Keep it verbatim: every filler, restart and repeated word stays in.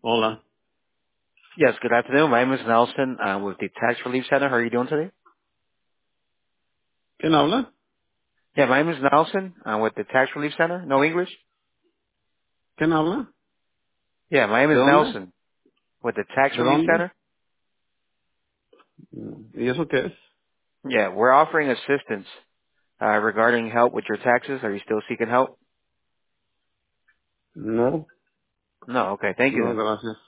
Hola. Yes, good afternoon. My name is Nelson. I'm with the Tax Relief Center. How are you doing today? ¿Quién habla? Yeah, my name is Nelson. I'm with the Tax Relief Center. No English? ¿Quién habla? Yeah, my name ¿De is dónde? Nelson with the Tax ¿De Relief dónde? Center. Mm, ¿Y eso qué es? Yeah, we're offering assistance uh, regarding help with your taxes. Are you still seeking help? No, No, okay. Thank you no, then. gracias.